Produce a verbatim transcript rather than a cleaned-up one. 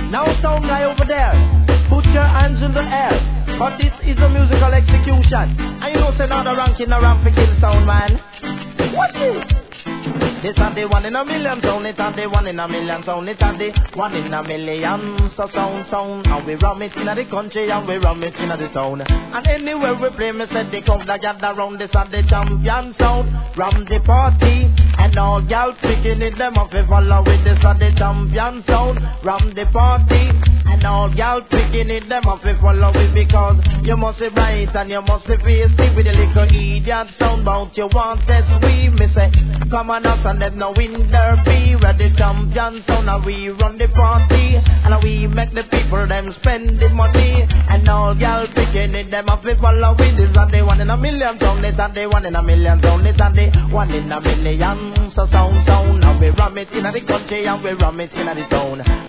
Now sound guy over there, put your hands in the air, but this is a musical execution. And you know say now the ranking around for kill sound man. What is? This are the one in a million sound, it are the one in a million sound, it are the one in a million. So sound, sound, and we ram it in the country and we ram it in the town. And anywhere we play, me said they come to gather round. This are the champion sound, ram the party. And all y'all picking it, them up if follow with this are the champion sound, ram the party. And all y'all picking it, them up if follow it, because you must be bright and you must be feisty with a little idiot sound bout you want this we. Me say, come on us and them no win derby. We're the champion sound and we run the party. And we make the people them spend the money. And all y'all picking it, them up if follow with this are the one in a million sound, this are the one in a million sound, this are the one in a million. So sound, sound, and we ram it in the country and we ram it in the town.